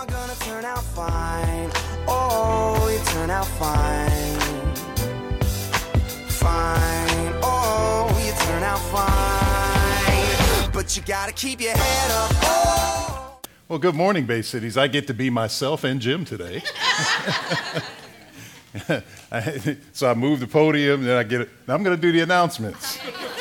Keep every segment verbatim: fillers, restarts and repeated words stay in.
are gonna turn out fine. Oh, you turn out fine. Fine. Oh, you turn out fine. But you gotta keep your head up. Oh. Well, good morning, Bay Cities. I get to be myself and Jim today. So I moved the podium, then I get it. Now I'm going to do the announcements.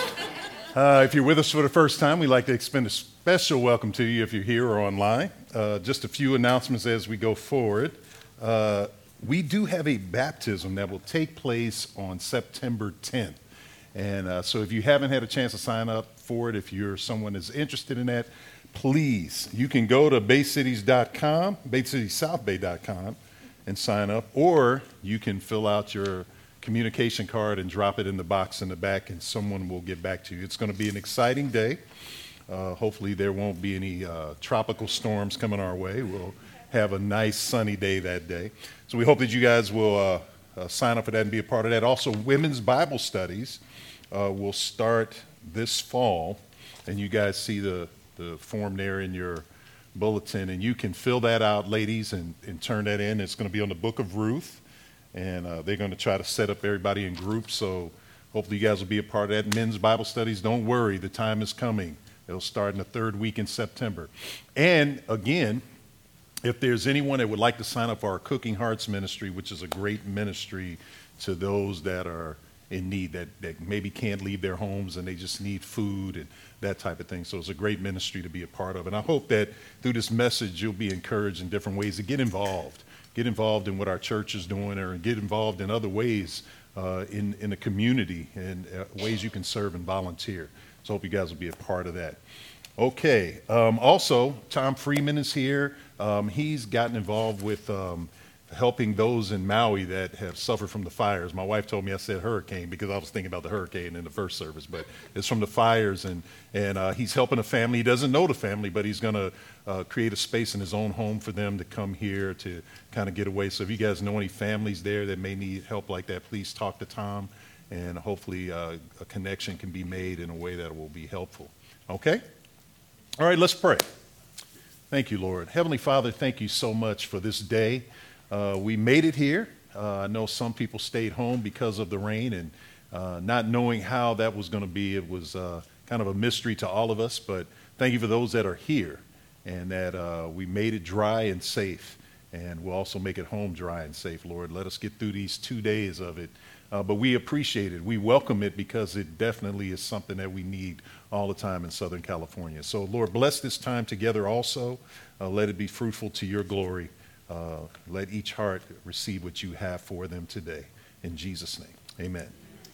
Uh, if you're with us for the first time, we'd like to extend a special welcome to you if you're here or online. Uh, just a few announcements as we go forward. Uh, we do have a baptism that will take place on September tenth. And uh, so if you haven't had a chance to sign up for it, if you're someone that's interested in that, please, you can go to bay cities dot com, bay cities south bay dot com, and sign up, or you can fill out your communication card and drop it in the box in the back, and someone will get back to you. It's going to be an exciting day. Uh, hopefully there won't be any uh, tropical storms coming our way. We'll have a nice sunny day that day. So we hope that you guys will uh, uh, sign up for that and be a part of that. Also, women's Bible studies uh, will start this fall, and you guys see the, the form there in your bulletin, and you can fill that out, ladies, and, and turn that in. It's going to be on the book of Ruth, and uh, they're going to try to set up everybody in groups, so hopefully you guys will be a part of that. Men's Bible studies, don't worry, the time is coming. It'll start in the third week in September. And again, if there's anyone that would like to sign up for our Cooking Hearts ministry, which is a great ministry to those that are in need, that, that maybe can't leave their homes and they just need food and that type of thing. So it's a great ministry to be a part of. And I hope that through this message, you'll be encouraged in different ways to get involved. Get involved in what our church is doing, or get involved in other ways uh, in, in the community, and uh, ways you can serve and volunteer. So I hope you guys will be a part of that. Okay. Um, also, Tom Freeman is here. Um, he's gotten involved with um, helping those in Maui that have suffered from the fires. My wife told me I said hurricane because I was thinking about the hurricane in the first service, but it's from the fires, and, and uh, he's helping a family. He doesn't know the family, but he's going to uh, create a space in his own home for them to come here to kind of get away. So if you guys know any families there that may need help like that, please talk to Tom, and hopefully uh, a connection can be made in a way that will be helpful. Okay? All right, let's pray. Thank you, Lord. Heavenly Father, thank you so much for this day. Uh, we made it here. Uh, I know some people stayed home because of the rain, and uh, not knowing how that was going to be, it was uh, kind of a mystery to all of us. But thank you for those that are here, and that uh, we made it dry and safe, and we'll also make it home dry and safe, Lord. Let us get through these two days of it. Uh, but we appreciate it. We welcome it because it definitely is something that we need all the time in Southern California. So, Lord, bless this time together also. Uh, let it be fruitful to your glory. Uh, let each heart receive what you have for them today. In Jesus' name, amen.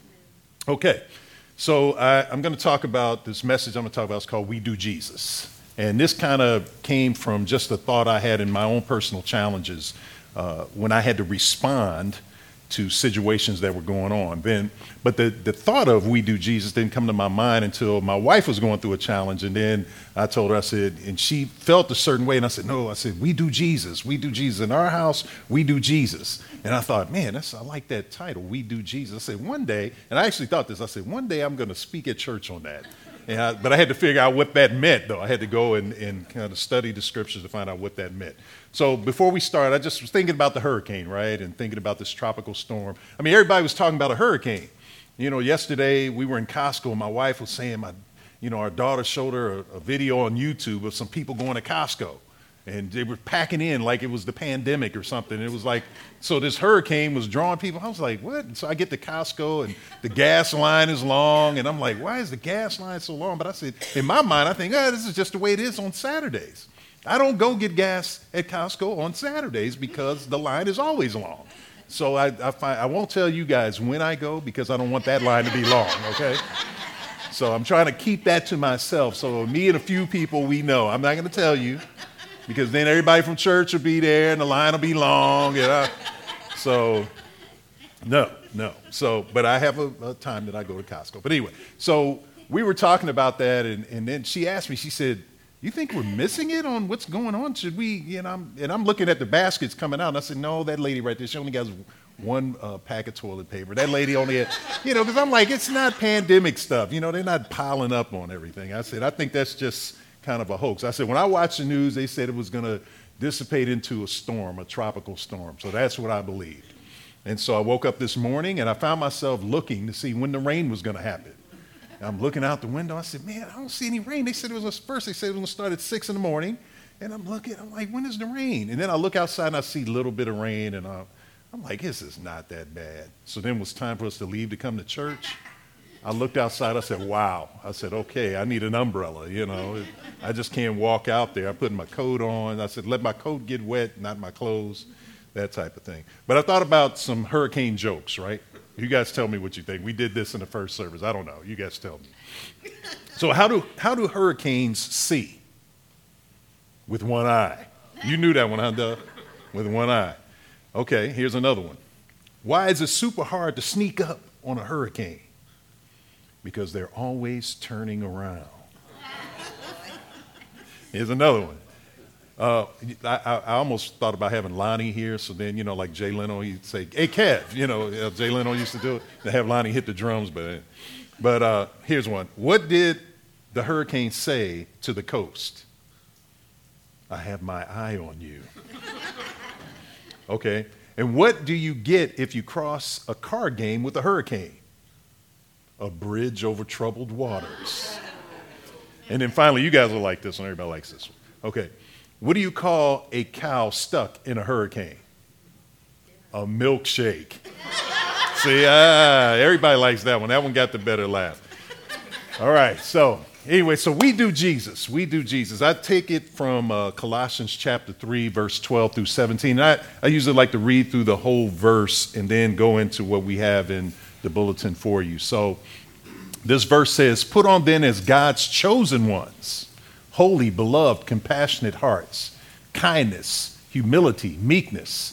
Okay, so I, I'm going to talk about this message I'm going to talk about. It's called We Do Jesus. And this kind of came from just a thought I had in my own personal challenges uh, when I had to respond to situations that were going on. Then, but the, the thought of We Do Jesus didn't come to my mind until my wife was going through a challenge. And then I told her, I said, and she felt a certain way. And I said, no, I said, we do Jesus. We do Jesus. In our house, we do Jesus. And I thought, man, that's, I like that title, We Do Jesus. I said, one day, and I actually thought this, I said, one day I'm going to speak at church on that. And I, but I had to figure out what that meant, though. I had to go and, and kind of study the scriptures to find out what that meant. So before we start, I just was thinking about the hurricane, right, and thinking about this tropical storm. I mean, everybody was talking about a hurricane. You know, yesterday we were in Costco, and my wife was saying, my, you know, our daughter showed her a, a video on YouTube of some people going to Costco. And they were packing in like it was the pandemic or something. It was like, so this hurricane was drawing people. I was like, what? And so I get to Costco, and the gas line is long. And I'm like, why is the gas line so long? But I said, in my mind, I think, oh, this is just the way it is on Saturdays. I don't go get gas at Costco on Saturdays because the line is always long. So I, I, find, I won't tell you guys when I go because I don't want that line to be long, okay? So I'm trying to keep that to myself. So me and a few people we know. I'm not going to tell you, because then everybody from church will be there and the line will be long. You know? So, no, no. So, but I have a, a time that I go to Costco. But anyway, so we were talking about that, and, and then she asked me, she said, you think we're missing it on what's going on? Should we, you know, I'm, and I'm looking at the baskets coming out, and I said, no, that lady right there, she only got one uh, pack of toilet paper. That lady only had, you know, because I'm like, it's not pandemic stuff. You know, they're not piling up on everything. I said, I think that's just kind of a hoax. I said, when I watched the news, they said it was going to, dissipate into a storm, a tropical storm. So that's what I believed. And so I woke up this morning and I found myself looking to see when the rain was going to happen. And I'm looking out the window. I said, man, I don't see any rain. They said it was, first they said it was going to start at six in the morning. And I'm looking, I'm like, when is the rain? And then I look outside and I see a little bit of rain and I'm, I'm like, this is not that bad. So then it was time for us to leave to come to church. I looked outside, I said, wow. I said, okay, I need an umbrella, you know. I just can't walk out there. I put my coat on. I said, let my coat get wet, not my clothes, that type of thing. But I thought about some hurricane jokes, right? You guys tell me what you think. We did this in the first service. I don't know. You guys tell me. So how do, how do hurricanes see? With one eye. You knew that one, huh, Doug? With one eye. Okay, here's another one. Why is it super hard to sneak up on a hurricane? Because they're always turning around. Here's another one. Uh, I, I almost thought about having Lonnie here, so then, you know, like Jay Leno, he'd say, hey, Kev, you know, uh, Jay Leno used to do it, to have Lonnie hit the drums, but, but uh, here's one. What did the hurricane say to the coast? I have my eye on you. Okay, and what do you get if you cross a card game with a hurricane? A bridge over troubled waters. And then finally, you guys will like this one. Everybody likes this one. Okay. What do you call a cow stuck in a hurricane? A milkshake. See, ah, everybody likes that one. That one got the better laugh. All right. So anyway, so we do Jesus. We do Jesus. I take it from uh, Colossians chapter three, verse twelve through seventeen. I, I usually like to read through the whole verse and then go into what we have in the bulletin for you. So this verse says, put on then as God's chosen ones, holy, beloved, compassionate hearts, kindness, humility, meekness,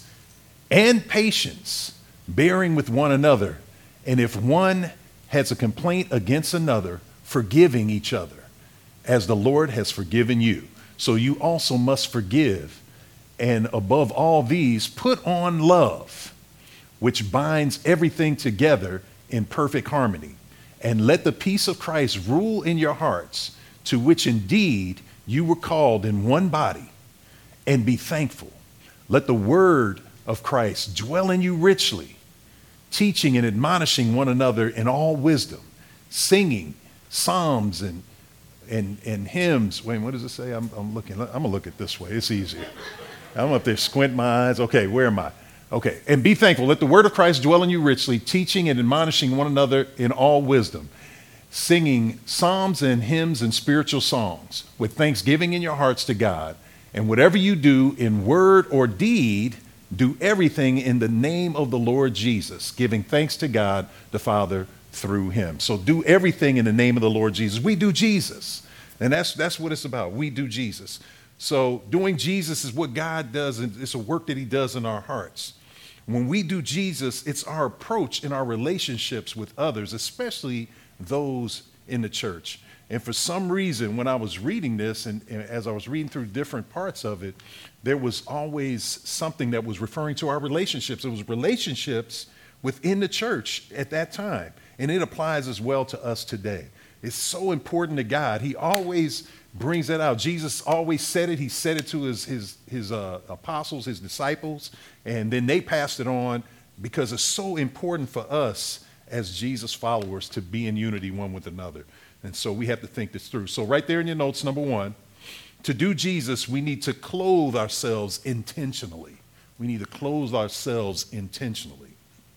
and patience, bearing with one another. And if one has a complaint against another, forgiving each other, as the Lord has forgiven you. So you also must forgive. And above all these, put on love, which binds everything together in perfect harmony. And let the peace of Christ rule in your hearts, to which indeed you were called in one body, and be thankful. Let the word of Christ dwell in you richly, teaching and admonishing one another in all wisdom, singing psalms and and and hymns. Wait, what does it say? I'm, I'm looking. I'm gonna look at this way. It's easier. I'm up there, squint my eyes. Okay, where am I? Okay, and be thankful. Let the word of Christ dwell in you richly, teaching and admonishing one another in all wisdom, singing psalms and hymns and spiritual songs with thanksgiving in your hearts to God. And whatever you do in word or deed, do everything in the name of the Lord Jesus, giving thanks to God the Father through him. So do everything in the name of the Lord Jesus. We do Jesus. And that's that's what it's about. We do Jesus. So doing Jesus is what God does, and it's a work that he does in our hearts. When we do Jesus, it's our approach in our relationships with others, especially those in the church. And for some reason, when I was reading this, and, and as I was reading through different parts of it, there was always something that was referring to our relationships. It was relationships within the church at that time. And it applies as well to us today. It's so important to God. He always brings that out. Jesus always said it. He said it to his, his, his uh, apostles, his disciples, and then they passed it on because it's so important for us as Jesus followers to be in unity one with another. And so we have to think this through. So right there in your notes, number one, to do Jesus, we need to clothe ourselves intentionally. We need to clothe ourselves intentionally.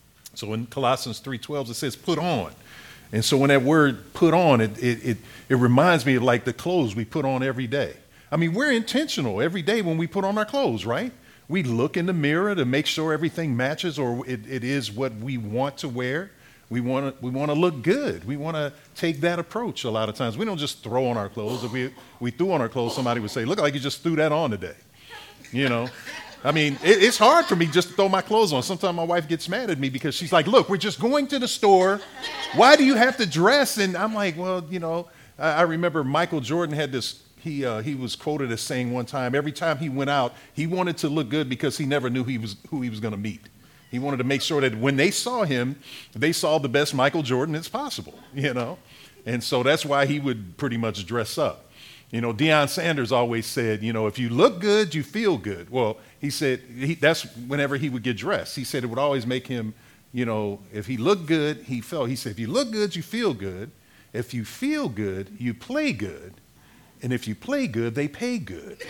So in Colossians three twelve, it says put on. And so when that word put on, it, it, it, it reminds me of like the clothes we put on every day. I mean, we're intentional every day when we put on our clothes, right? We look in the mirror to make sure everything matches or it, it is what we want to wear. We want to we want to look good. We want to take that approach a lot of times. We don't just throw on our clothes. If we, we threw on our clothes, somebody would say, look like you just threw that on today. You know? I mean, it, it's hard for me just to throw my clothes on. Sometimes my wife gets mad at me because she's like, look, we're just going to the store. Why do you have to dress? And I'm like, well, you know, I, I remember Michael Jordan had this, he uh, he was quoted as saying one time, every time he went out, he wanted to look good because he never knew he was who he was going to meet. He wanted to make sure that when they saw him, they saw the best Michael Jordan as possible, you know. And so that's why he would pretty much dress up. You know, Deion Sanders always said, you know, if you look good, you feel good. Well, he said he, that's whenever he would get dressed. He said it would always make him, you know, if he looked good, he felt. He said, if you look good, you feel good. If you feel good, you play good. And if you play good, they pay good.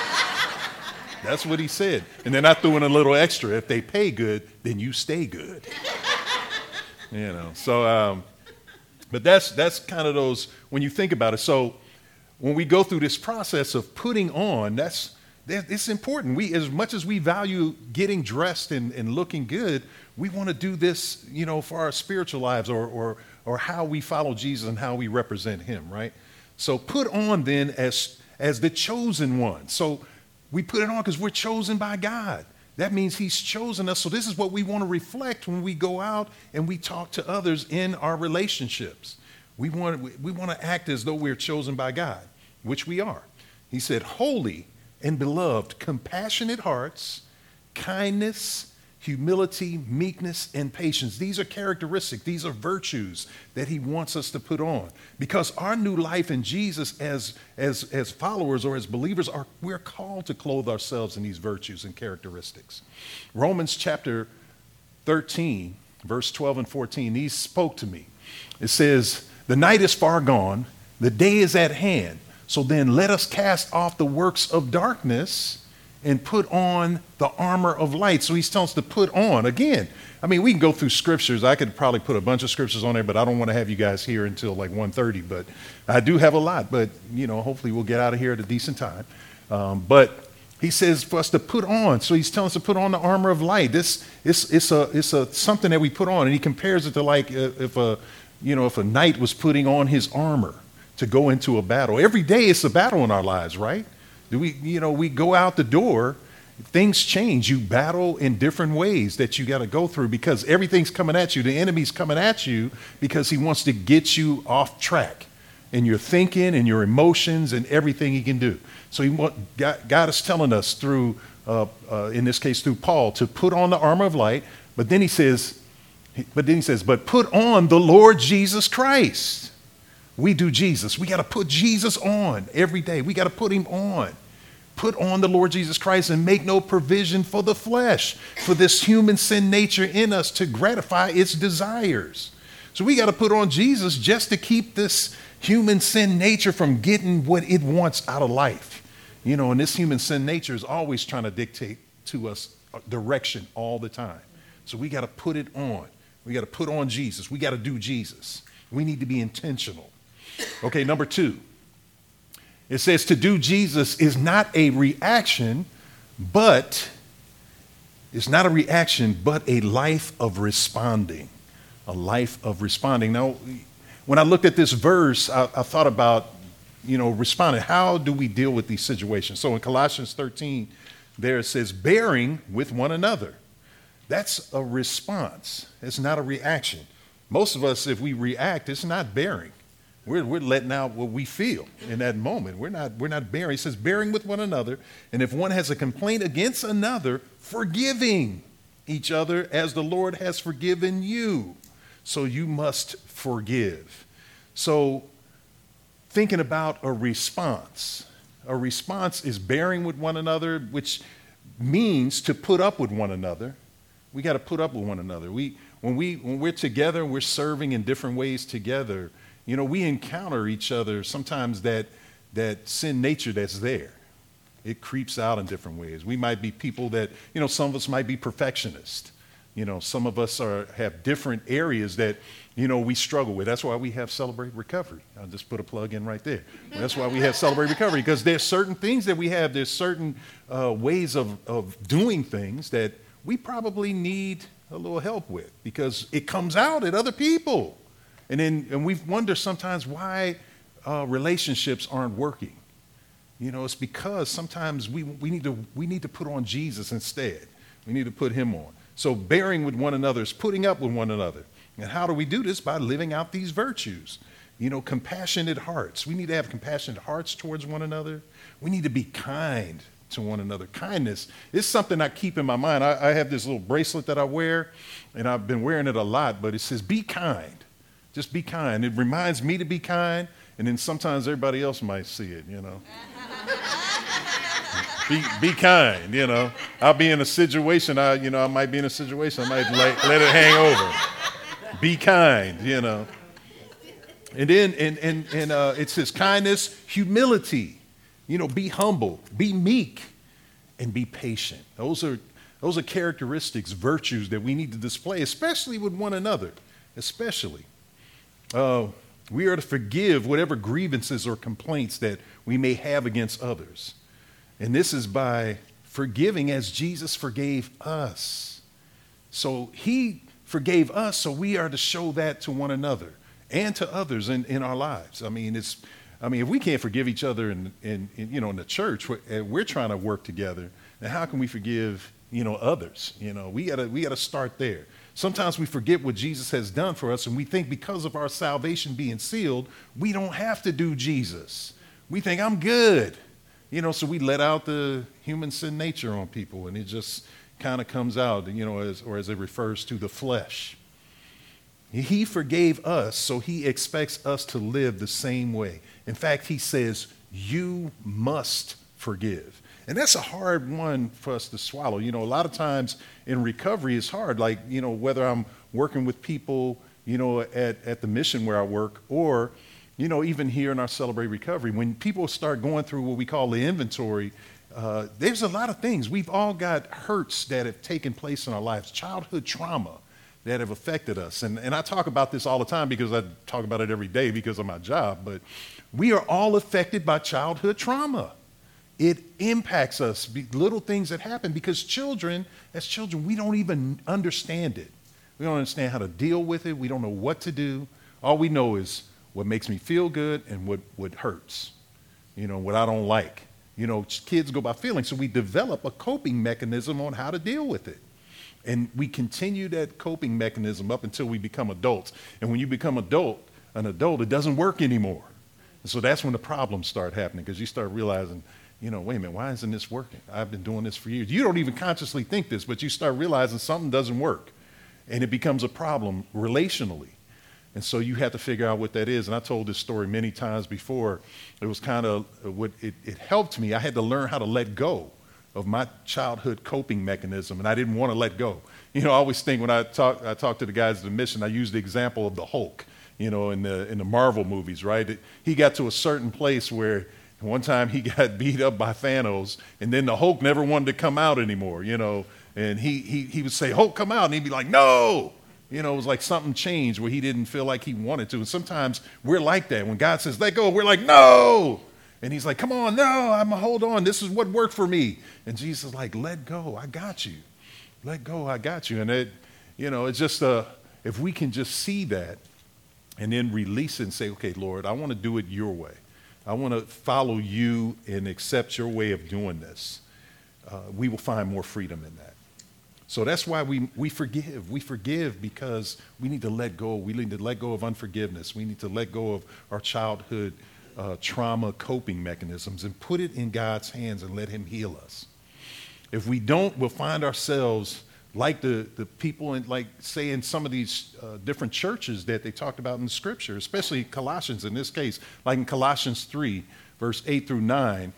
That's what he said. And then I threw in a little extra. If they pay good, then you stay good. You know, so, um, but that's that's kind of those, when you think about it. So when we go through this process of putting on, that's, it's important. We, as much as we value getting dressed and, and looking good, we want to do this, you know, for our spiritual lives, or, or, or how we follow Jesus and how we represent him, right? So put on then as, as the chosen one. So we put it on because we're chosen by God. That means he's chosen us. So this is what we want to reflect when we go out and we talk to others in our relationships. We want, we, we want to act as though we're chosen by God, which we are. He said, holy and beloved, compassionate hearts, kindness, humility, meekness, and patience. These are characteristics. These are virtues that he wants us to put on. Because our new life in Jesus as, as, as followers or as believers, are we're called to clothe ourselves in these virtues and characteristics. Romans chapter thirteen, verse twelve and fourteen, these spoke to me. It says, the night is far gone, the day is at hand. So then let us cast off the works of darkness and put on the armor of light. So he's telling us to put on. Again, I mean, we can go through scriptures. I could probably put a bunch of scriptures on there, but I don't want to have you guys here until like one thirty. But I do have a lot, but, you know, hopefully we'll get out of here at a decent time. Um, but he says for us to put on. So he's telling us to put on the armor of light. This it's, it's, a, it's a, something that we put on. And he compares it to like if a, you know, if a knight was putting on his armor to go into a battle. Every day it's a battle in our lives, right? Do we, you know, we go out the door, things change. You battle in different ways that you got to go through because everything's coming at you. The enemy's coming at you because he wants to get you off track in your thinking and your emotions and everything he can do. So he want, God, God is telling us through, uh, uh, in this case, through Paul, to put on the armor of light. But then he says, but then he says, but put on the Lord Jesus Christ. We do Jesus. We got to put Jesus on every day. We got to put him on. Put on the Lord Jesus Christ and make no provision for the flesh, for this human sin nature in us to gratify its desires. So we got to put on Jesus just to keep this human sin nature from getting what it wants out of life. You know, and this human sin nature is always trying to dictate to us direction all the time. So we got to put it on. We got to put on Jesus. We got to do Jesus. We need to be intentional. Okay, number two. It says to do Jesus is not a reaction, but it's not a reaction, but a life of responding. A life of responding. Now, when I looked at this verse, I, I thought about, you know, responding. How do we deal with these situations? So in Colossians thirteen, there it says, bearing with one another. That's a response. It's not a reaction. Most of us, if we react, it's not bearing. We're, we're letting out what we feel in that moment. We're not, we're not bearing. It says bearing with one another. And if one has a complaint against another, forgiving each other as the Lord has forgiven you. So you must forgive. So thinking about a response. A response is bearing with one another, which means to put up with one another. We got to put up with one another. We, when, we, when we're together, we're serving in different ways together. You know, we encounter each other, sometimes that, that sin nature that's there. It creeps out in different ways. We might be people that, you know, some of us might be perfectionists. You know, some of us are, have different areas that, you know, we struggle with. That's why we have Celebrate Recovery. I'll just put a plug in right there. That's why we have Celebrate Recovery, because there's certain things that we have, there's certain uh, ways of, of doing things that we probably need a little help with because it comes out at other people. And then and we wonder sometimes why uh, relationships aren't working. You know, it's because sometimes we, we, need to, we need to put on Jesus instead. We need to put him on. So bearing with one another is putting up with one another. And how do we do this? By living out these virtues. You know, compassionate hearts. We need to have compassionate hearts towards one another. We need to be kind to one another. Kindness is something I keep in my mind. I, I have this little bracelet that I wear, and I've been wearing it a lot, but it says, be kind. Just be kind. It reminds me to be kind. and then sometimes everybody else might see it, you know. Be, be kind, you know. I'll be in a situation, I, you know, I might be in a situation, I might let, let it hang over. Be kind, you know. And then, and, and, and uh, it says kindness, humility, you know, be humble, be meek, and be patient. Those are, those are characteristics, virtues that we need to display, especially with one another, especially. Uh, we are to forgive whatever grievances or complaints that we may have against others. And this is by forgiving as Jesus forgave us. So he forgave us, so we are to show that to one another and to others in, in our lives. I mean, it's, I mean, if we can't forgive each other in, in, in you know, in the church, we're, we're trying to work together, then how can we forgive, you know, others? You know, we gotta, we gotta start there. Sometimes we forget what Jesus has done for us, and we think because of our salvation being sealed, we don't have to do Jesus. We think, I'm good. You know, so we let out the human sin nature on people, and it just kind of comes out, you know, as, or as it refers to the flesh. He forgave us, so he expects us to live the same way. In fact, he says, you must forgive. And that's a hard one for us to swallow. You know, a lot of times in recovery, it's hard. Like, you know, whether I'm working with people, you know, at, at the mission where I work, or you know, even here in our Celebrate Recovery, when people start going through what we call the inventory, uh, there's a lot of things. We've all got hurts that have taken place in our lives, childhood trauma that have affected us. And, and I talk about this all the time because I talk about it every day because of my job, but we are all affected by childhood trauma. It impacts us, little things that happen, because children, as children, we don't even understand it. We don't understand how to deal with it. We don't know what to do. All we know is what makes me feel good and what, what hurts, you know, what I don't like. You know, kids go by feelings, so we develop a coping mechanism on how to deal with it. And we continue that coping mechanism up until we become adults. And when you become adult, an adult, it doesn't work anymore. And so that's when the problems start happening, because you start realizing, you know, wait a minute, why isn't this working? I've been doing this for years. You don't even consciously think this, but you start realizing something doesn't work. And it becomes a problem relationally. And so you have to figure out what that is. And I told this story many times before. It was kind of what it, it helped me. I had to learn how to let go of my childhood coping mechanism, and I didn't want to let go. You know, I always think when I talk, I talk to the guys at the mission, I use the example of the Hulk, you know, in the in the Marvel movies, right? He got to a certain place where one time he got beat up by Thanos, and then the Hulk never wanted to come out anymore, you know. And he he he would say, Hulk, come out, and he'd be like, no. You know, it was like something changed where he didn't feel like he wanted to. And sometimes we're like that. When God says, let go, we're like, no. And he's like, come on, no, I'm going to hold on. This is what worked for me. And Jesus is like, let go, I got you. Let go, I got you. And it, you know, it's just, uh, if we can just see that and then release it and say, okay, Lord, I want to do it your way. I want to follow you and accept your way of doing this. Uh, we will find more freedom in that. So that's why we, we forgive. We forgive because we need to let go. We need to let go of unforgiveness. We need to let go of our childhood uh, trauma coping mechanisms and put it in God's hands and let him heal us. If we don't, we'll find ourselves like the, the people in, like, say, in some of these uh, different churches that they talked about in the scripture, especially Colossians in this case, like in Colossians three, verse eight through nine,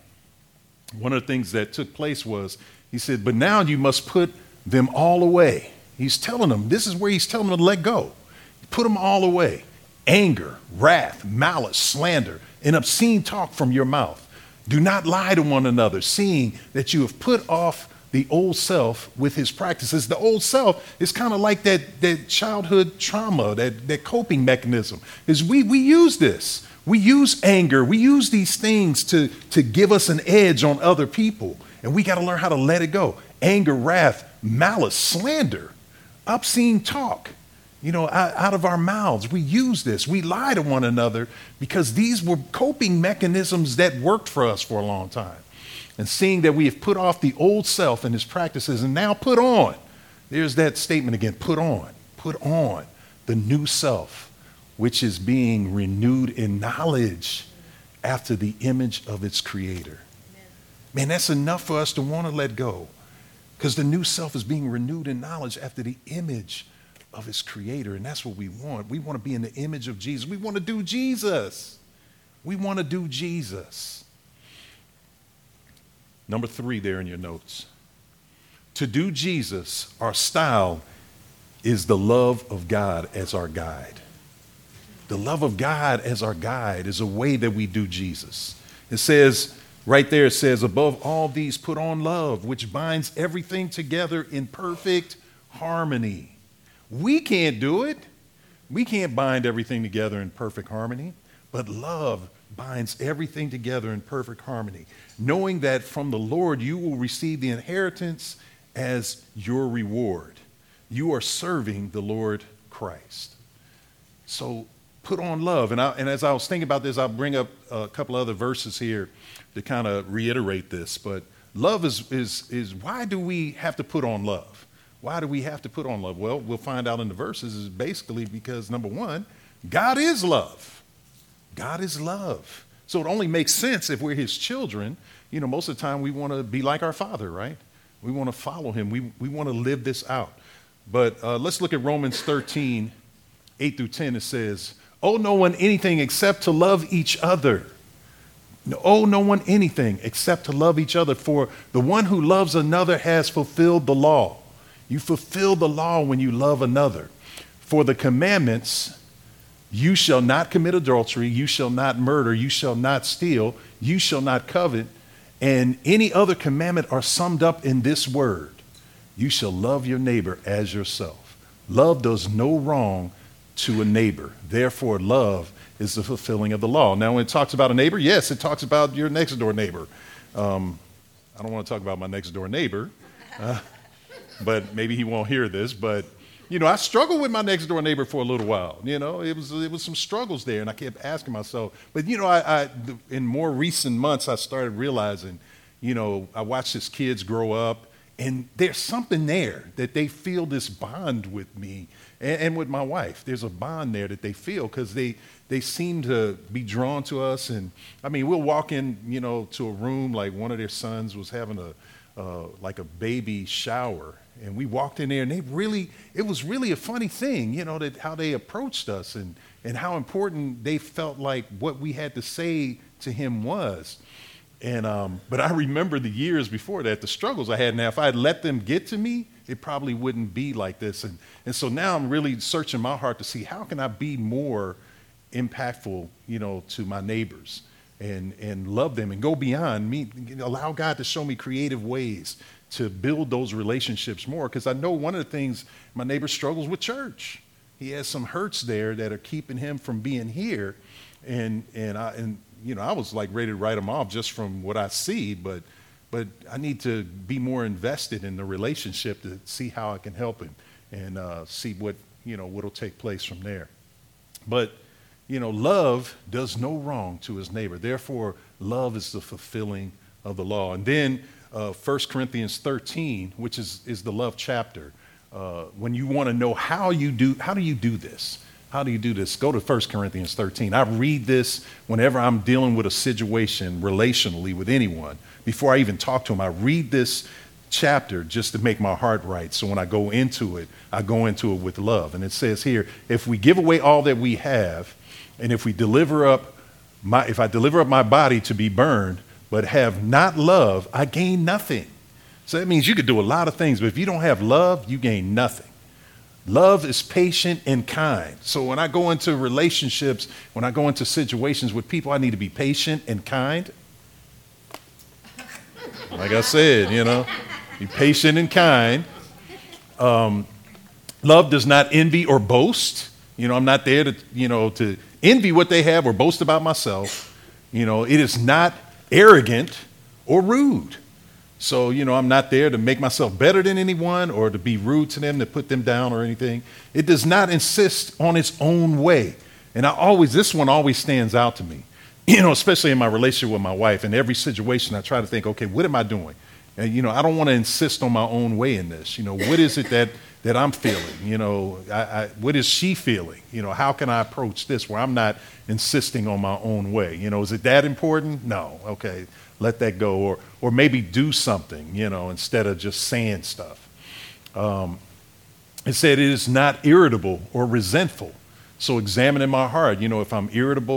one of the things that took place was, he said, but now you must put them all away. He's telling them, this is where he's telling them to let go. Put them all away. Anger, wrath, malice, slander, and obscene talk from your mouth. Do not lie to one another, seeing that you have put off the old self with his practices. The old self is kind of like that, that childhood trauma, that, that coping mechanism. Is we, we use this. We use anger. We use these things to, to give us an edge on other people. And we got to learn how to let it go. Anger, wrath, malice, slander, obscene talk, you know, out, out of our mouths. We use this. We lie to one another because these were coping mechanisms that worked for us for a long time. And seeing that we have put off the old self and his practices and now put on, there's that statement again, put on, put on the new self, which is being renewed in knowledge after the image of its creator. Man, that's enough for us to want to let go. Because the new self is being renewed in knowledge after the image of his creator. And that's what we want. We want to be in the image of Jesus. We want to do Jesus. We want to do Jesus. Number three there in your notes. To do Jesus, our style is the love of God as our guide. The love of God as our guide is a way that we do Jesus. It says, right there, it says, above all these put on love, which binds everything together in perfect harmony. We can't do it. We can't bind everything together in perfect harmony, but love binds everything together in perfect harmony, knowing that from the Lord you will receive the inheritance as your reward. You are serving the Lord Christ. So put on love. And, I, and as I was thinking about this, I'll bring up a couple other verses here to kind of reiterate this. But love is, is, is why do we have to put on love? Why do we have to put on love? Well, we'll find out in the verses is basically because, number one, God is love. God is love. So it only makes sense if we're his children. You know, most of the time we want to be like our Father, right? We want to follow him. We, we want to live this out. But uh, let's look at Romans thirteen, eight through ten. It says, owe no one anything except to love each other. No, owe no one anything except to love each other. For the one who loves another has fulfilled the law. You fulfill the law when you love another. For the commandments, you shall not commit adultery, you shall not murder, you shall not steal, you shall not covet, and any other commandment are summed up in this word: you shall love your neighbor as yourself. Love does no wrong to a neighbor. Therefore, love is the fulfilling of the law. Now, when it talks about a neighbor, yes, it talks about your next door neighbor. Um, I don't want to talk about my next door neighbor, uh, but maybe he won't hear this. But, you know, I struggled with my next door neighbor for a little while. You know, it was it was some struggles there, and I kept asking myself. But, you know, I, I in more recent months, I started realizing, you know, I watched his kids grow up, and there's something there that they feel this bond with me and, and with my wife. There's a bond there that they feel because they, they seem to be drawn to us. And, I mean, we'll walk in, you know, to a room like one of their sons was having a, uh, like a baby shower. And we walked in there, and they really, it was really a funny thing, you know, that how they approached us and, and how important they felt like what we had to say to him was. And um, but I remember the years before that, the struggles I had. Now, if I had let them get to me, it probably wouldn't be like this. And and so now I'm really searching my heart to see how can I be more impactful, you know, to my neighbors and and love them and go beyond me. Allow God to show me creative ways to build those relationships more. Because I know one of the things my neighbor struggles with church. He has some hurts there that are keeping him from being here. And and I and you know, I was like ready to write him off just from what I see, but but I need to be more invested in the relationship to see how I can help him and uh, see what, you know, what'll take place from there. But, you know, love does no wrong to his neighbor. Therefore, love is the fulfilling of the law. And then uh, First Corinthians thirteen, which is, is the love chapter, uh, when you want to know how you do, how do you do this? How do you do this? Go to First Corinthians thirteen. I read this whenever I'm dealing with a situation relationally with anyone. Before I even talk to them, I read this chapter just to make my heart right. So when I go into it, I go into it with love. And it says here, if we give away all that we have, and if we deliver up my, if I deliver up my body to be burned, but have not love, I gain nothing. So that means you could do a lot of things, but if you don't have love, you gain nothing. Love is patient and kind. So when I go into relationships, when I go into situations with people, I need to be patient and kind. Like I said, you know, be patient and kind. Um, love does not envy or boast. You know, I'm not there to, you know, to envy what they have or boast about myself. You know, it is not arrogant or rude. So, you know, I'm not there to make myself better than anyone or to be rude to them, to put them down or anything. It does not insist on its own way. And I always, this one always stands out to me, you know, especially in my relationship with my wife. In every situation, I try to think, okay, what am I doing? And, you know, I don't want to insist on my own way in this. You know, what is it that, that I'm feeling? You know, I, I, what is she feeling? You know, how can I approach this where I'm not insisting on my own way? You know, is it that important? No. Okay. Let that go, or or maybe do something, you know, instead of just saying stuff. Um, it said it is not irritable or resentful. So examining my heart, you know, if I'm irritable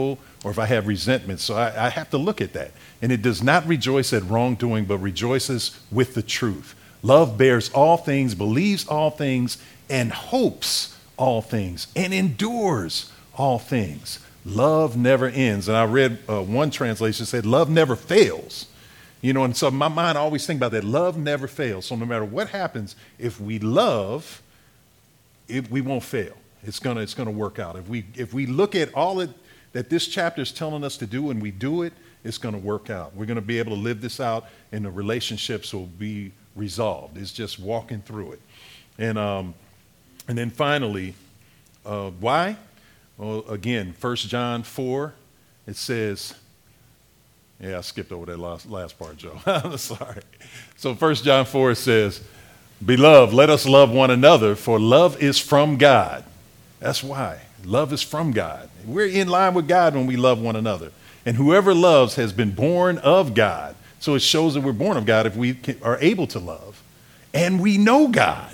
or if I have resentment. So I, I have to look at that. And it does not rejoice at wrongdoing, but rejoices with the truth. Love bears all things, believes all things, and hopes all things, and endures all things. Love never ends. And I read uh, one translation said, love never fails. You know, and so my mind, I always think about that. Love never fails. So no matter what happens, if we love, it, we won't fail. It's gonna, it's gonna work out. If we, if we look at all it, that this chapter is telling us to do and we do it, it's gonna work out. We're gonna be able to live this out, and the relationships will be resolved. It's just walking through it. And um, and then finally, uh, why? Well, again, First John four, it says. Yeah, I skipped over that last, last part, Joe. I'm sorry. So First John four says, Beloved, let us love one another, for love is from God. That's why. Love is from God. We're in line with God when we love one another. And whoever loves has been born of God. So it shows that we're born of God if we can, are able to love. And we know God.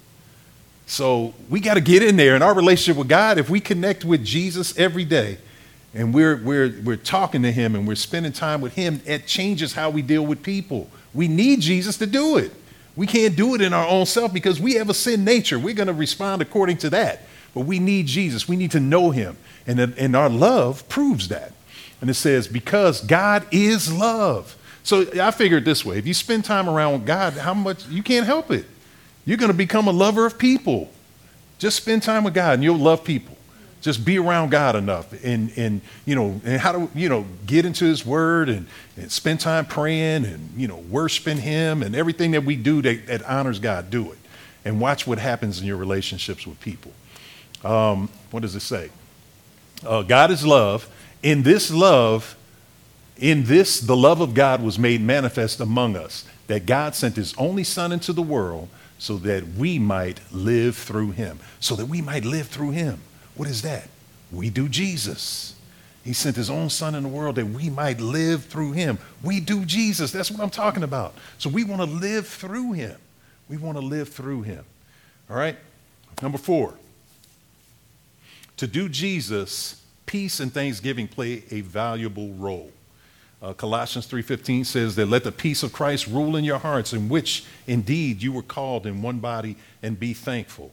So we got to get in there in our relationship with God. If we connect with Jesus every day, and we're, we're, we're talking to him and we're spending time with him, it changes how we deal with people. We need Jesus to do it. We can't do it in our own self because we have a sin nature. We're going to respond according to that. But we need Jesus. We need to know him. And, and our love proves that. And it says, because God is love. So I figured this way. If you spend time around with God, how much, you can't help it. You're going to become a lover of people. Just spend time with God and you'll love people. Just be around God enough and, and you know, and how to, you know, get into his word and, and spend time praying and, you know, worshiping him, and everything that we do that, that honors God, do it. And watch what happens in your relationships with people. Um, what does it say? Uh, God is love. In this love, in this, the love of God was made manifest among us, that God sent his only son into the world so that we might live through him, so that we might live through him. What is that? We do Jesus. He sent his own son in the world that we might live through him. We do Jesus. That's what I'm talking about. So we want to live through him. We want to live through him. All right? Number four. To do Jesus, peace and thanksgiving play a valuable role. Uh, Colossians three fifteen says that let the peace of Christ rule in your hearts, in which indeed you were called in one body, and be thankful.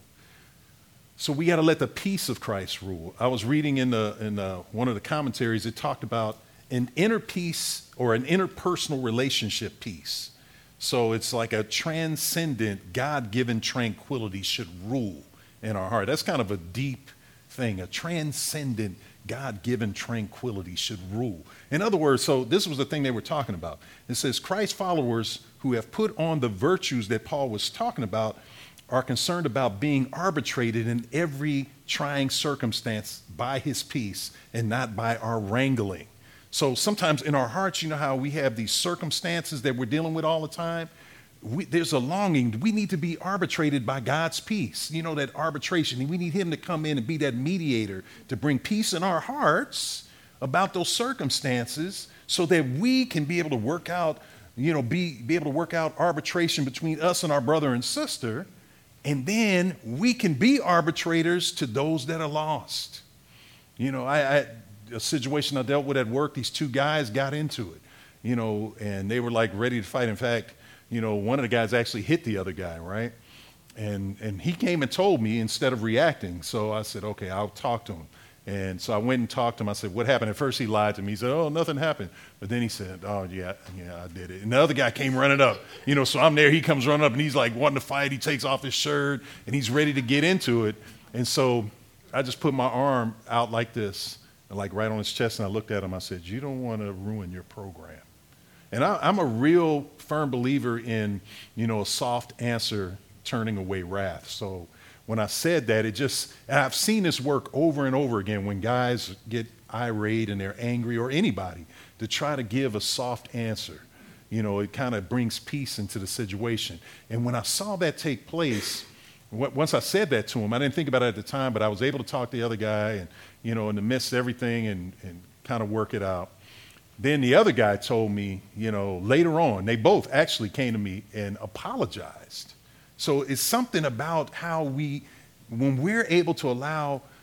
So we got to let the peace of Christ rule. I was reading in, the, in the, one of the commentaries, it talked about an inner peace or an interpersonal relationship peace. So it's like a transcendent, God-given tranquility should rule in our heart. That's kind of a deep thing. A transcendent, God-given tranquility should rule. In other words, so this was the thing they were talking about. It says Christ followers who have put on the virtues that Paul was talking about are concerned about being arbitrated in every trying circumstance by his peace and not by our wrangling. So sometimes in our hearts, you know how we have these circumstances that we're dealing with all the time? We, there's a longing. We need to be arbitrated by God's peace. You know, that arbitration. We need him to come in and be that mediator to bring peace in our hearts about those circumstances so that we can be able to work out, you know, be, be able to work out arbitration between us and our brother and sister. And then we can be arbitrators to those that are lost. You know, I, I a situation I dealt with at work, these two guys got into it, you know, and they were like ready to fight. In fact, you know, one of the guys actually hit the other guy, right? And and he came and told me instead of reacting. So I said, okay, I'll talk to him. And so I went and talked to him. I said, what happened? At first he lied to me. He said, oh, nothing happened. But then he said, oh, yeah, yeah, I did it. And the other guy came running up. You know, so I'm there. He comes running up, and he's like wanting to fight. He takes off his shirt, and he's ready to get into it. And so I just put my arm out like this, and like right on his chest, and I looked at him. I said, you don't want to ruin your program. And I, I'm a real firm believer in, you know, a soft answer turning away wrath. So when I said that, it just, and I've seen this work over and over again when guys get irate and they're angry, or anybody, to try to give a soft answer. You know, it kind of brings peace into the situation. And when I saw that take place, once I said that to him, I didn't think about it at the time, but I was able to talk to the other guy and, you know, in the midst of everything and, and kind of work it out. Then the other guy told me, you know, later on, they both actually came to me and apologized. So it's something about how we, when we're able to allow,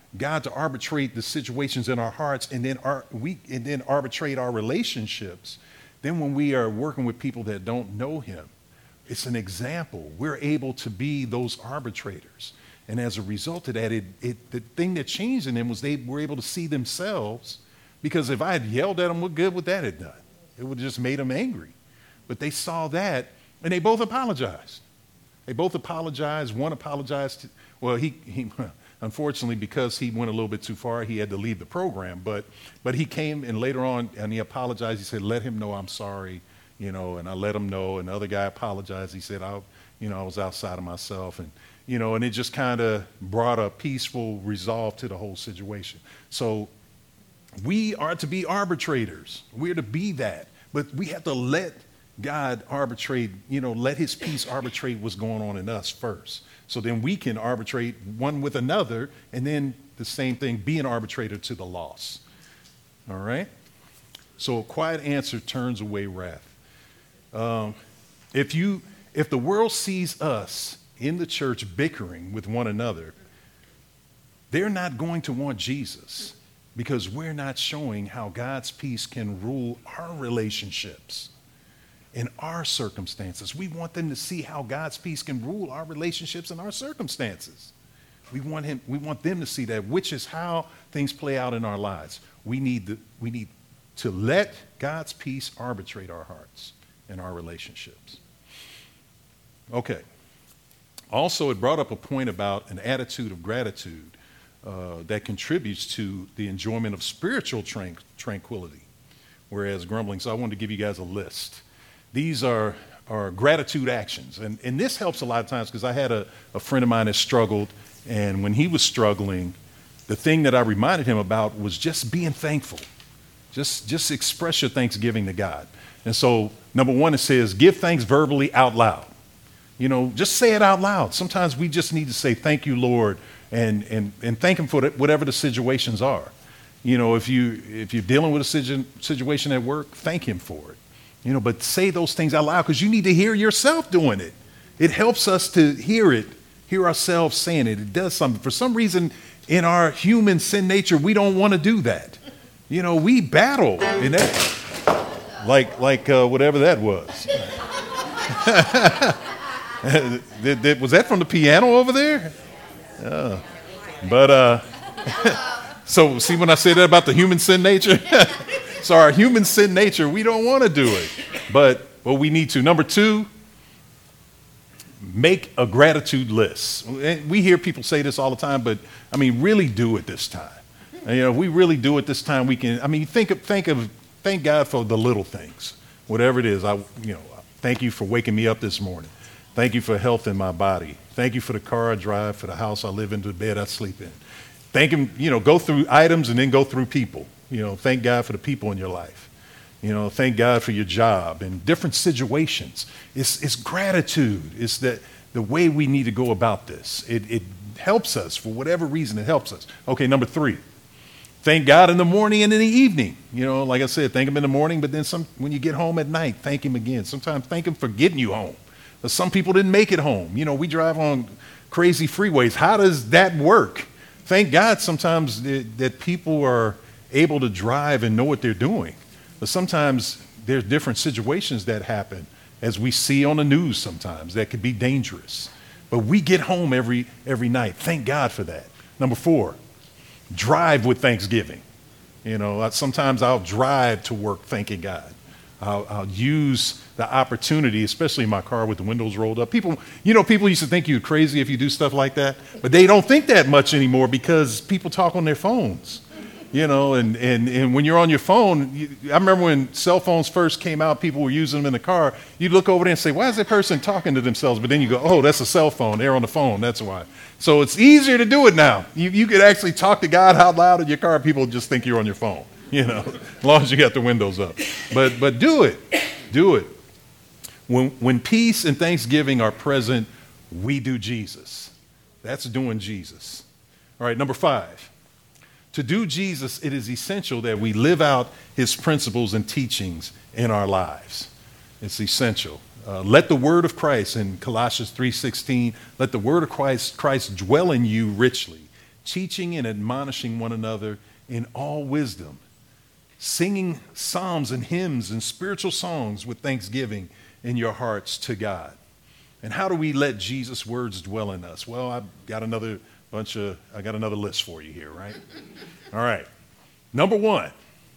God to arbitrate the situations in our hearts and then our, we and then arbitrate our relationships, then when we are working with people that don't know him, it's an example. We're able to be those arbitrators. And as a result of that, it, it, the thing that changed in them was they were able to see themselves, because if I had yelled at them, what good would that have done? It would have just made them angry. But they saw that, and they both apologized. They both apologized. One apologized to, well, he, he unfortunately, because he went a little bit too far, he had to leave the program. But, but he came, and later on, and he apologized. He said, let him know I'm sorry, you know, and I let him know. And the other guy apologized. He said, I, you know, I was outside of myself. And, you know, and it just kind of brought a peaceful resolve to the whole situation. So we are to be arbitrators. We're to be that. But we have to let God arbitrate, you know, let his peace arbitrate what's going on in us first. So then we can arbitrate one with another, and then the same thing, be an arbitrator to the lost. All right? So a quiet answer turns away wrath. Um, if you, if the world sees us in the church bickering with one another, they're not going to want Jesus, because we're not showing how God's peace can rule our relationships in our circumstances. We want them to see how God's peace can rule our relationships and our circumstances. We want him, we want them to see that, which is how things play out in our lives. We need the, we need to let God's peace arbitrate our hearts and our relationships. Okay. Also, it brought up a point about an attitude of gratitude uh, that contributes to the enjoyment of spiritual tran- tranquility, whereas grumbling. So I wanted to give you guys a list. These are, are gratitude actions. And, and this helps a lot of times, because I had a, a friend of mine that struggled, and when he was struggling, the thing that I reminded him about was just being thankful. Just, just express your thanksgiving to God. And so, number one, it says, give thanks verbally out loud. You know, just say it out loud. Sometimes we just need to say, thank you, Lord, and, and, and thank him for the, whatever the situations are. You know, if, you, if you're dealing with a situ- situation at work, thank him for it. You know, but say those things out loud, because you need to hear yourself doing it. It helps us to hear it, hear ourselves saying it. It does something. For some reason, in our human sin nature, we don't want to do that. You know, we battle in that, like, like uh, whatever that was. Was that from the piano over there? Uh, but, uh, so see when I say that about the human sin nature? So our human sin nature, we don't want to do it, but, but we need to. Number two, make a gratitude list. We hear people say this all the time, but I mean, really do it this time. And, you know, if we really do it this time, we can, I mean, think of, think of, thank God for the little things, whatever it is. I, you know, thank you for waking me up this morning. Thank you for health in my body. Thank you for the car I drive, for the house I live in, the bed I sleep in. Thank him, you know, go through items and then go through people. You know, thank God for the people in your life. You know, thank God for your job and different situations. It's, it's gratitude. It's the, the way we need to go about this. It, it helps us for whatever reason. It helps us. Okay, number three, thank God in the morning and in the evening. You know, like I said, thank him in the morning, but then some when you get home at night, thank him again. Sometimes thank him for getting you home. But some people didn't make it home. You know, we drive on crazy freeways. How does that work? Thank God sometimes that, that people are able to drive and know what they're doing. But sometimes there's different situations that happen, as we see on the news sometimes, that could be dangerous. But we get home every every night. Thank God for that. Number four, drive with thanksgiving. You know, sometimes I'll drive to work thanking God. I'll, I'll use the opportunity, especially in my car with the windows rolled up. People, you know, people used to think you're crazy if you do stuff like that, but they don't think that much anymore because people talk on their phones. You know, and, and, and when you're on your phone, you, I remember when cell phones first came out, people were using them in the car. You'd look over there and say, why is that person talking to themselves? But then you go, oh, that's a cell phone. They're on the phone. That's why. So it's easier to do it now. You, you could actually talk to God out loud in your car. People just think you're on your phone, you know, as long as you got the windows up. But, but do it. Do it. When, when peace and thanksgiving are present, we do Jesus. That's doing Jesus. All right, number five. To do Jesus, it is essential that we live out his principles and teachings in our lives. It's essential. Uh, let the word of Christ in Colossians three sixteen, let the word of Christ, Christ dwell in you richly, teaching and admonishing one another in all wisdom, singing psalms and hymns and spiritual songs with thanksgiving in your hearts to God. And how do we let Jesus' words dwell in us? Well, I've got another bunch of, I got another list for you here, right? All right. Number one,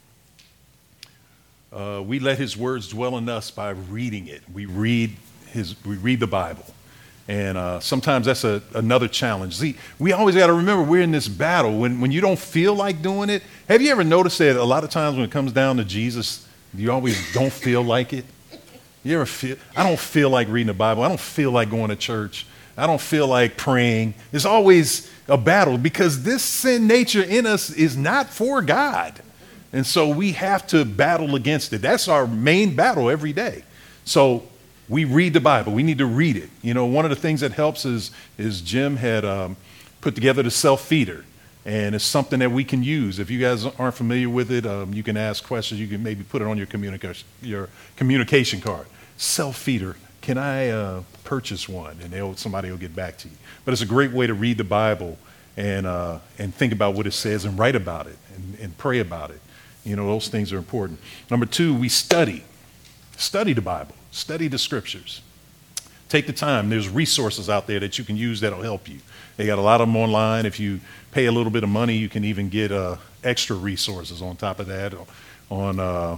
uh, we let his words dwell in us by reading it. We read his, we read the Bible. And uh, sometimes that's a, another challenge. See, we always got to remember we're in this battle. When, when you don't feel like doing it, have you ever noticed that a lot of times when it comes down to Jesus, you always don't feel like it? You ever feel, I don't feel like reading the Bible. I don't feel like going to church. I don't feel like praying. It's always a battle because this sin nature in us is not for God. And so we have to battle against it. That's our main battle every day. So we read the Bible. We need to read it. You know, one of the things that helps is, is Jim had um, put together the self-feeder. And it's something that we can use. If you guys aren't familiar with it, um, you can ask questions. You can maybe put it on your communication, your communication card. Self-feeder. Can I uh, purchase one? And they'll, somebody will get back to you. But it's a great way to read the Bible and uh, and think about what it says and write about it and, and pray about it. You know, those things are important. Number two, we study. Study the Bible. Study the scriptures. Take the time. There's resources out there that you can use that'll help you. They got a lot of them online. If you pay a little bit of money, you can even get uh, extra resources on top of that on, uh,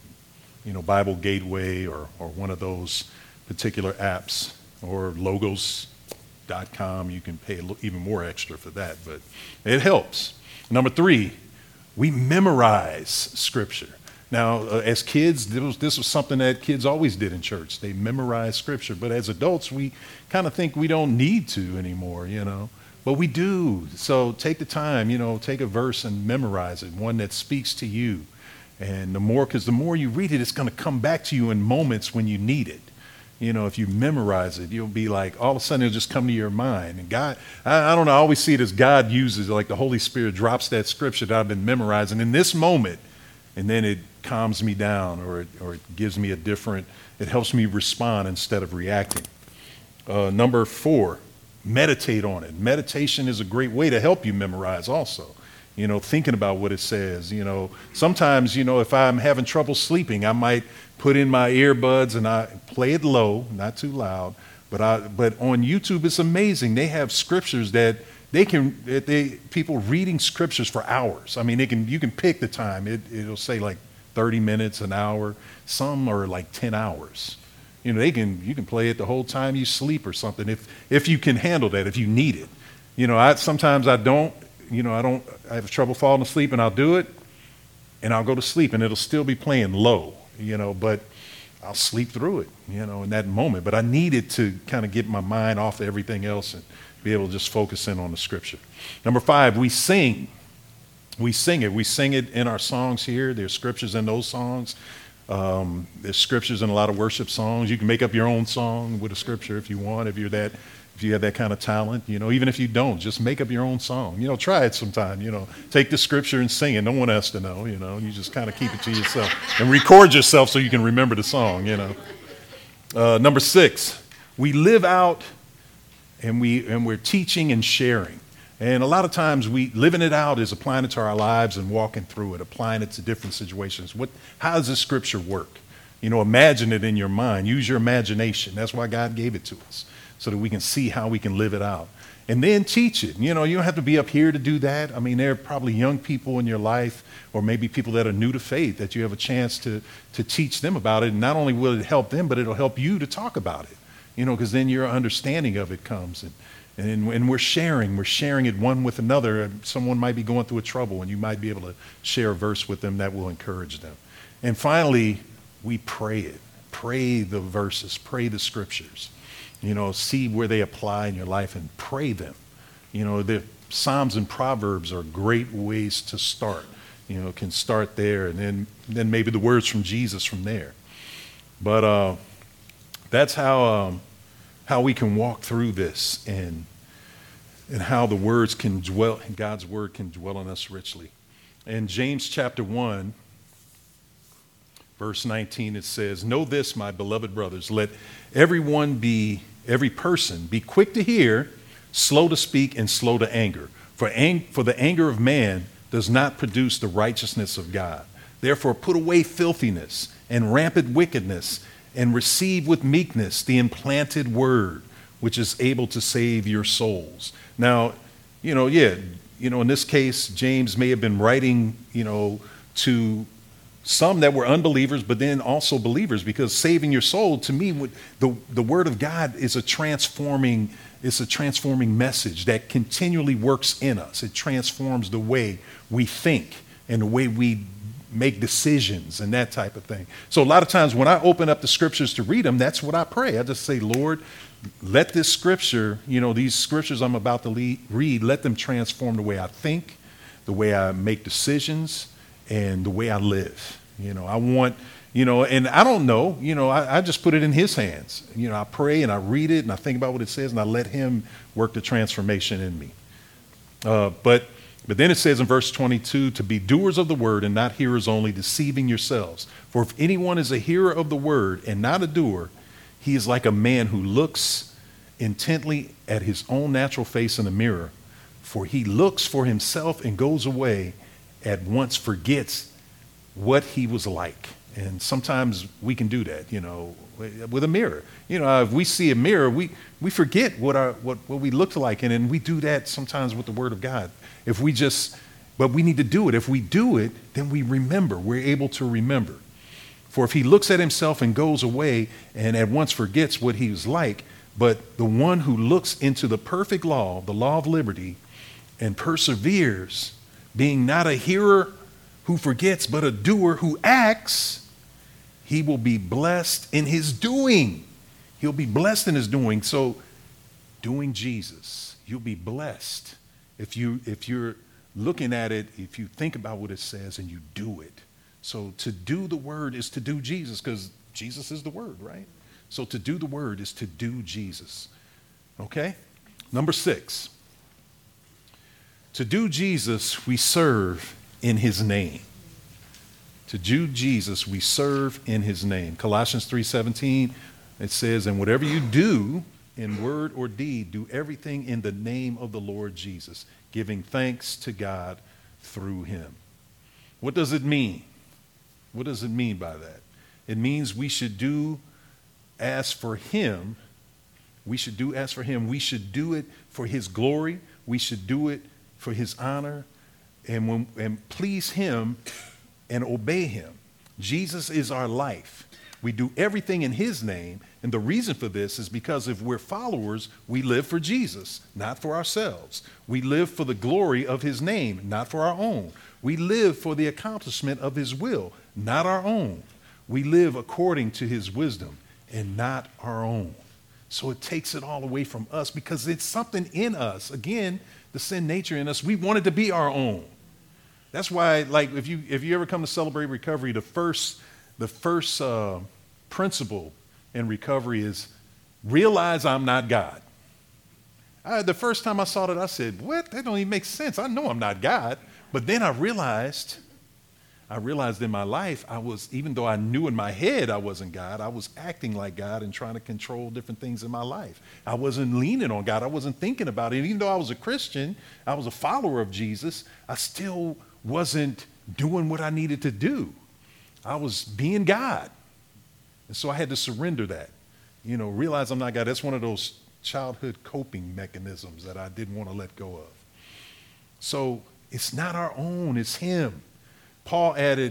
you know, Bible Gateway or, or one of those particular apps or logos dot com. You can pay a little, even more extra for that, but it helps. Number three, we memorize scripture. Now, uh, as kids, this was, this was something that kids always did in church. They memorized scripture. But as adults, we kind of think we don't need to anymore, you know. But we do. So take the time, you know, take a verse and memorize it, one that speaks to you. And the more, because the more you read it, it's going to come back to you in moments when you need it. You know, if you memorize it, you'll be like, all of a sudden it'll just come to your mind. And God, I, I don't know, I always see it as God uses, like the Holy Spirit drops that scripture that I've been memorizing in this moment, and then it calms me down, or it, or it gives me a different, it helps me respond instead of reacting. Uh, number four, meditate on it. Meditation is a great way to help you memorize also. You know, thinking about what it says. You know, sometimes, you know, if I'm having trouble sleeping, I might put in my earbuds and I play it low, not too loud. But I, but on YouTube, it's amazing. They have scriptures that they can, that they people reading scriptures for hours. I mean, they can, you can pick the time. It, it'll say like thirty minutes, an hour. Some are like ten hours. You know, they can, you can play it the whole time you sleep or something if if you can handle that, if you need it. You know, I sometimes I don't. You know, I don't, I have trouble falling asleep, and I'll do it, and I'll go to sleep, and it'll still be playing low, you know, but I'll sleep through it, you know, in that moment. But I needed to kind of get my mind off of everything else and be able to just focus in on the scripture. Number five, we sing. We sing it. We sing it in our songs here. There's scriptures in those songs. Um, there's scriptures in a lot of worship songs. You can make up your own song with a scripture if you want, if you're that If you have that kind of talent, you know, even if you don't, just make up your own song. You know, try it sometime, you know. Take the scripture and sing it. No one has to know, you know. You just kind of keep it to yourself. And record yourself so you can remember the song, you know. Uh, number six, we live out and, we, and we're teaching and sharing. And a lot of times we living it out is applying it to our lives and walking through it, applying it to different situations. What, how does this scripture work? You know, imagine it in your mind. Use your imagination. That's why God gave it to us, so that we can see how we can live it out. And then teach it. You know, you don't have to be up here to do that. I mean, there are probably young people in your life, or maybe people that are new to faith, that you have a chance to, to teach them about it. And not only will it help them, but it'll help you to talk about it. You know, because then your understanding of it comes. And, and, and we're sharing. We're sharing it one with another. Someone might be going through a trouble, and you might be able to share a verse with them that will encourage them. And finally, we pray it. Pray the verses. Pray the scriptures. You know, see where they apply in your life and pray them. You know, the Psalms and Proverbs are great ways to start. You know, can start there, and then, then maybe the words from Jesus from there. But uh, that's how um, how we can walk through this, and and how the words can dwell, God's word can dwell in us richly. In James chapter one, verse nineteen, it says, "Know this, my beloved brothers, let everyone be, every person be quick to hear, slow to speak, and slow to anger. For, ang- for the anger of man does not produce the righteousness of God. Therefore, put away filthiness and rampant wickedness, and receive with meekness the implanted word, which is able to save your souls. Now, you know, yeah, you know, in this case, James may have been writing, you know, to some that were unbelievers, but then also believers, because saving your soul, to me, would, the, the word of God is a transforming, it's a transforming message that continually works in us. It transforms the way we think and the way we make decisions and that type of thing. So a lot of times when I open up the scriptures to read them, that's what I pray. I just say, Lord, let this scripture, you know, these scriptures I'm about to lead, read, let them transform the way I think, the way I make decisions, and the way I live. You know, I want, you know, and I don't know, you know, I, I just put it in his hands. You know, I pray and I read it and I think about what it says and I let him work the transformation in me. Uh, but But then it says in verse twenty-two, to be doers of the word and not hearers only, deceiving yourselves. For if anyone is a hearer of the word and not a doer, he is like a man who looks intently at his own natural face in a mirror. For he looks for himself and goes away, at once forgets what he was like. And sometimes we can do that, you know, with a mirror. You know, if we see a mirror, we, we forget what our what, what we look like. And, and we do that sometimes with the word of God. If we just, but we need to do it. If we do it, then we remember. We're able to remember. For if he looks at himself and goes away and at once forgets what he was like, but the one who looks into the perfect law, the law of liberty, and perseveres, being not a hearer who forgets, but a doer who acts, he will be blessed in his doing. He'll be blessed in his doing. So doing Jesus, you'll be blessed. If, you, if you're looking at it, if you think about what it says and you do it. So to do the word is to do Jesus, because Jesus is the word, right? So to do the word is to do Jesus. Okay? Number six. To do Jesus, we serve in his name. To do Jesus, we serve in his name. Colossians three seventeen, it says, and whatever you do, in word or deed, do everything in the name of the Lord Jesus, giving thanks to God through him. What does it mean? What does it mean by that? It means we should do as for him. We should do as for him. We should do it for his glory. We should do it for his honor and, when, and please him and obey him. Jesus is our life. We do everything in his name. And the reason for this is because if we're followers, we live for Jesus, not for ourselves. We live for the glory of his name, not for our own. We live for the accomplishment of his will, not our own. We live according to his wisdom and not our own. So it takes it all away from us because it's something in us. Again, the sin nature in us, we want it to be our own. That's why, like, if you if you ever come to Celebrate Recovery, the first the first uh, principle in recovery is realize I'm not God. I, the first time I saw that, I said, "What? That don't even make sense. I know I'm not God." But then I realized, I realized in my life, I was, even though I knew in my head I wasn't God, I was acting like God and trying to control different things in my life. I wasn't leaning on God. I wasn't thinking about it. Even though I was a Christian, I was a follower of Jesus, I still wasn't doing what I needed to do. I was being God. And so I had to surrender that. You know, realize I'm not God. That's one of those childhood coping mechanisms that I didn't want to let go of. So it's not our own, it's him. Paul added,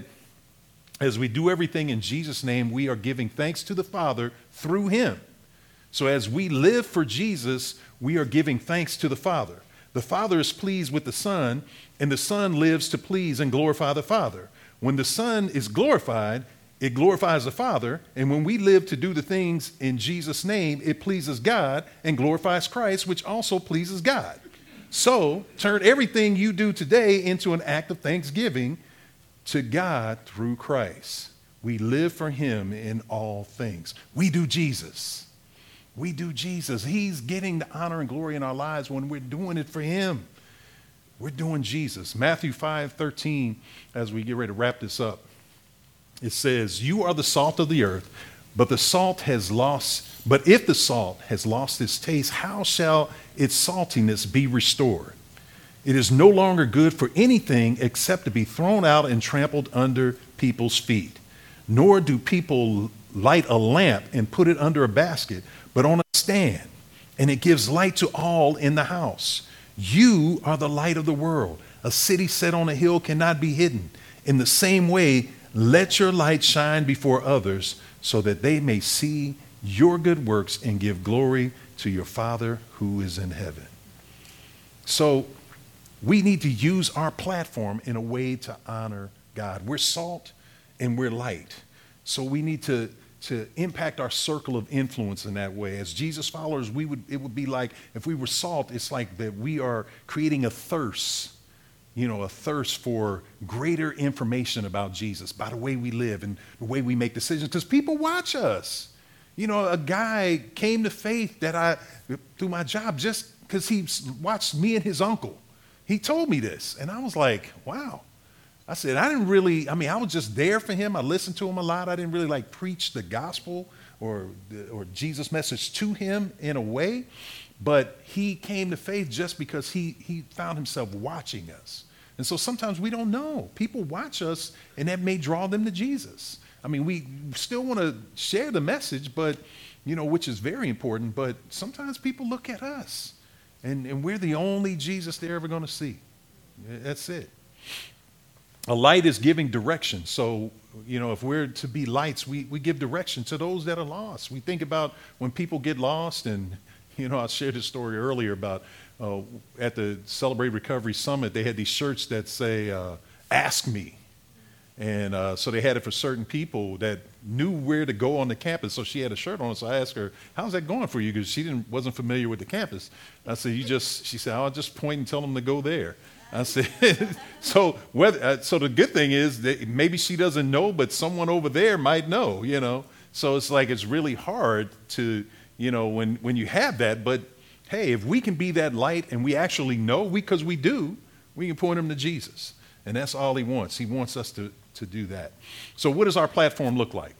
as we do everything in Jesus' name, we are giving thanks to the Father through him. So as we live for Jesus, we are giving thanks to the Father. The Father is pleased with the Son, and the Son lives to please and glorify the Father. When the Son is glorified, it glorifies the Father, and when we live to do the things in Jesus' name, it pleases God and glorifies Christ, which also pleases God. So turn everything you do today into an act of thanksgiving to God through Christ. We live for him in all things. We do Jesus. We do Jesus. He's getting the honor and glory in our lives when we're doing it for him. We're doing Jesus. Matthew five thirteen, as we get ready to wrap this up, it says, you are the salt of the earth, but the salt has lost, but if the salt has lost its taste, how shall its saltiness be restored? It is no longer good for anything except to be thrown out and trampled under people's feet. Nor do people light a lamp and put it under a basket, but on a stand, and it gives light to all in the house. You are the light of the world. A city set on a hill cannot be hidden. In the same way, let your light shine before others so that they may see your good works and give glory to your Father who is in heaven. So we need to use our platform in a way to honor God. We're salt and we're light. So we need to, to impact our circle of influence in that way. As Jesus followers, we would it would be like if we were salt, it's like that we are creating a thirst, you know, a thirst for greater information about Jesus by the way we live and the way we make decisions, because people watch us. You know, a guy came to faith that I, through my job, just because he watched me and his uncle. He told me this, and I was like, wow. I said, I didn't really, I mean, I was just there for him. I listened to him a lot. I didn't really like preach the gospel or, or Jesus' message to him in a way, but he came to faith just because he, he found himself watching us. And so sometimes we don't know. People watch us, and that may draw them to Jesus. I mean, we still want to share the message, but, you know, which is very important, but sometimes people look at us. And, and we're the only Jesus they're ever going to see. That's it. A light is giving direction. So, you know, if we're to be lights, we, we give direction to those that are lost. We think about when people get lost, and, you know, I shared this story earlier about uh, at the Celebrate Recovery Summit, they had these shirts that say, uh, ask me. And uh, so they had it for certain people that knew where to go on the campus. So she had a shirt on. So I asked her, how's that going for you? Because she didn't, wasn't familiar with the campus. I said, you just, she said, I'll just point and tell them to go there. I said, so whether, uh, so the good thing is that maybe she doesn't know, but someone over there might know, you know. So it's like it's really hard to, you know, when, when you have that. But, hey, if we can be that light and we actually know, because we, we do, we can point them to Jesus. And that's all he wants. He wants us to, to do that. So what does our platform look like?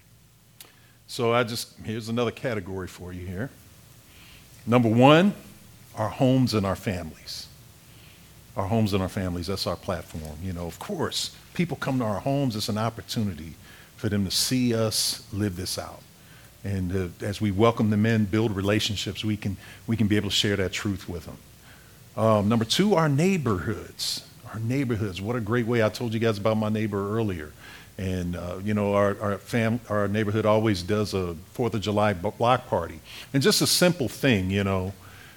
So I just, here's another category for you here. Number one, our homes and our families. Our homes and our families, that's our platform. You know, of course, people come to our homes, it's an opportunity for them to see us live this out. And uh, as we welcome them in, build relationships, we can, we can be able to share that truth with them. Um, number two, our neighborhoods. Our neighborhoods, what a great way. I told you guys about my neighbor earlier. And, uh, you know, our our, fam- our neighborhood always does a fourth of July block party. And just a simple thing, you know,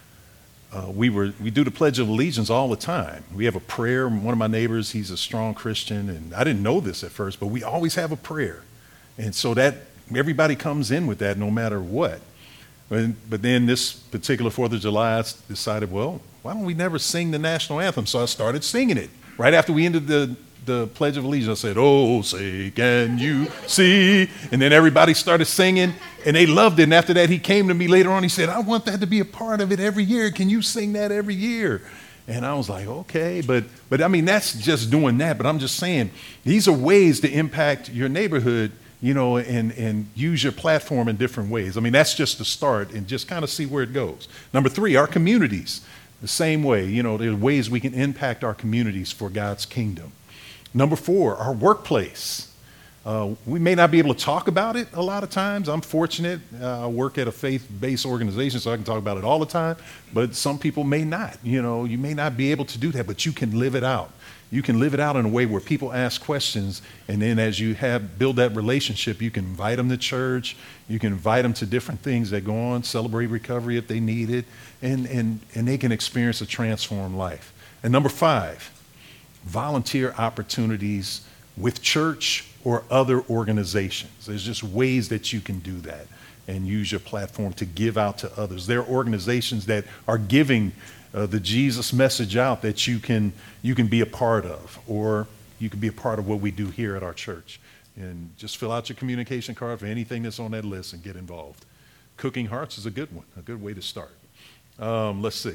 uh, we were we do the Pledge of Allegiance all the time. We have a prayer. One of my neighbors, he's a strong Christian. And I didn't know this at first, but we always have a prayer. And so that everybody comes in with that no matter what. But, but then this particular fourth of July, I decided, well, why don't we never sing the national anthem? So I started singing it. Right after we ended the, the Pledge of Allegiance, I said, oh, say, can you see? And then everybody started singing, and they loved it. And after that, he came to me later on. He said, I want that to be a part of it every year. Can you sing that every year? And I was like, okay. But, but I mean, that's just doing that. But I'm just saying, these are ways to impact your neighborhood, you know, and, and use your platform in different ways. I mean, that's just the start, and just kind of see where it goes. Number three, our communities. The same way, you know, there's ways we can impact our communities for God's kingdom. Number four, our workplace. Uh, we may not be able to talk about it a lot of times. I'm fortunate. Uh, I work at a faith-based organization, so I can talk about it all the time. But some people may not. You know, you may not be able to do that, but you can live it out. You can live it out in a way where people ask questions, and then as you have build that relationship, you can invite them to church. You can invite them to different things that go on, Celebrate Recovery if they need it, and, and, and they can experience a transformed life. And number five, volunteer opportunities with church or other organizations. There's just ways that you can do that and use your platform to give out to others. There are organizations that are giving uh, the Jesus message out that you can you can be a part of, or you can be a part of what we do here at our church. And just fill out your communication card for anything that's on that list and get involved. Cooking Hearts is a good one, a good way to start. Um, let's see.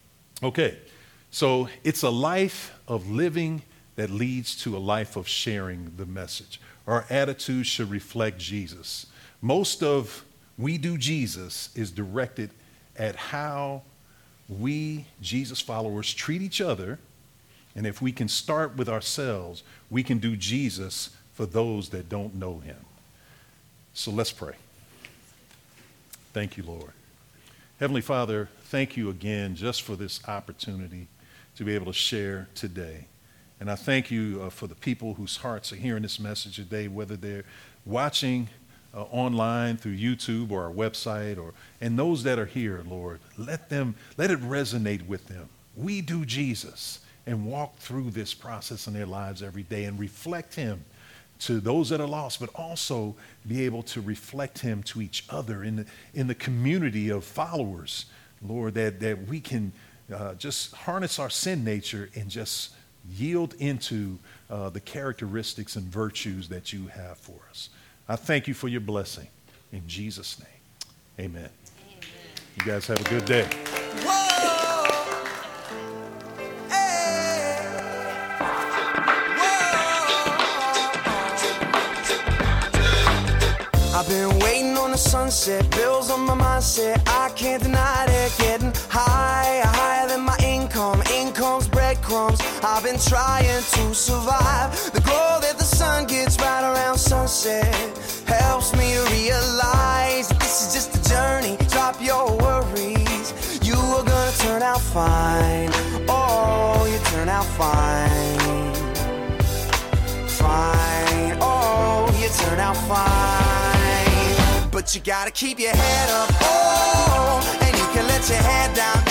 Okay, so it's a life of living that leads to a life of sharing the message. Our attitude should reflect Jesus. Most of We Do Jesus is directed at how we, Jesus followers, treat each other, and if we can start with ourselves, we can do Jesus for those that don't know him. So let's pray. Thank you, Lord. Heavenly Father, thank you again just for this opportunity to be able to share today. And I thank you uh, for the people whose hearts are hearing this message today, whether they're watching uh, online through YouTube or our website, or and those that are here, Lord, let them, let it resonate with them. We do Jesus and walk through this process in their lives every day and reflect him to those that are lost, but also be able to reflect him to each other in the, in the community of followers, Lord, that, that we can uh, just harness our sin nature and just yield into uh, the characteristics and virtues that you have for us. I thank you for your blessing. In Jesus' name, amen. Amen. You guys have a good day. Whoa. Hey. Whoa. I've been waiting on the sunset, bills on my mindset. I can't deny it, getting higher, higher than my income. Income's breadcrumbs. I've been trying to survive. The glow that the sun gets right around sunset helps me realize that this is just a journey. Drop your worries. You are gonna turn out fine. Oh, you turn out fine. Fine. Oh, you turn out fine. But you gotta keep your head up. Oh, and you can let your head down.